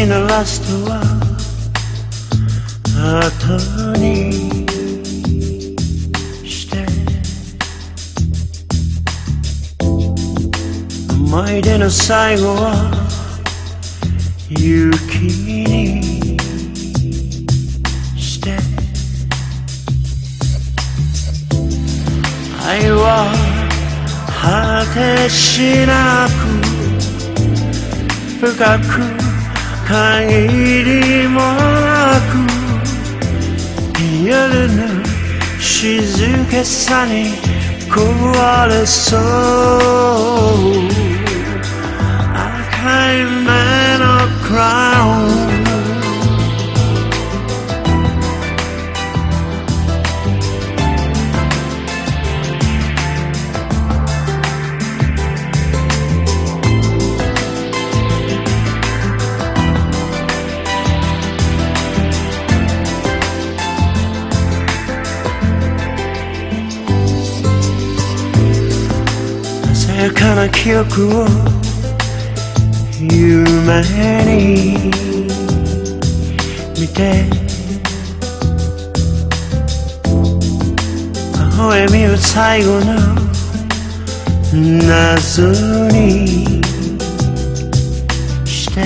のラストは後にして思い出の最後は雪にして愛は果てしなく深く限りもなく夜の静けさに壊れそう赤い目のクラウン鮮やかな記憶を夢に見て微笑みを最後の謎にして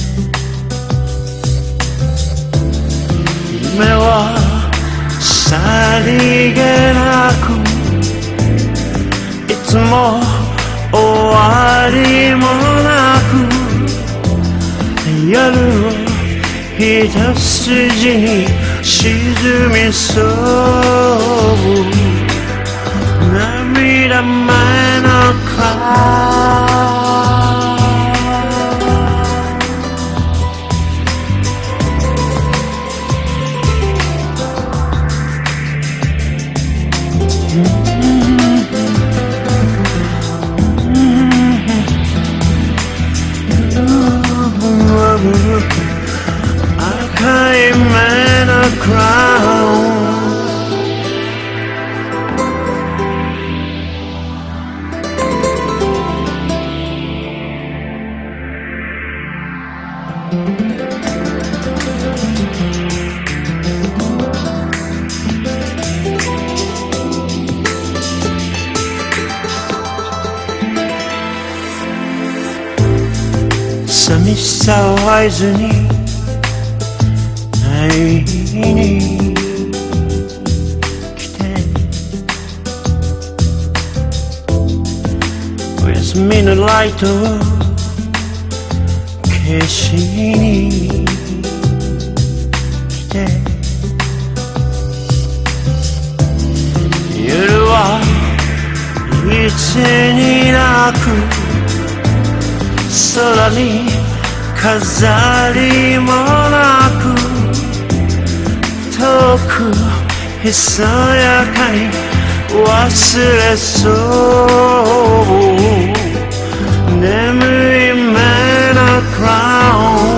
夢はさりげなくいつも終わりもなく夜を一筋に沈みそう涙前のクラウン赤い目のクラウン寂しさを合図に会いに来てお休みのライトを消しに来て夜はいつになく空に飾りもなく遠くひそやかに忘れそう眠い目のクラウン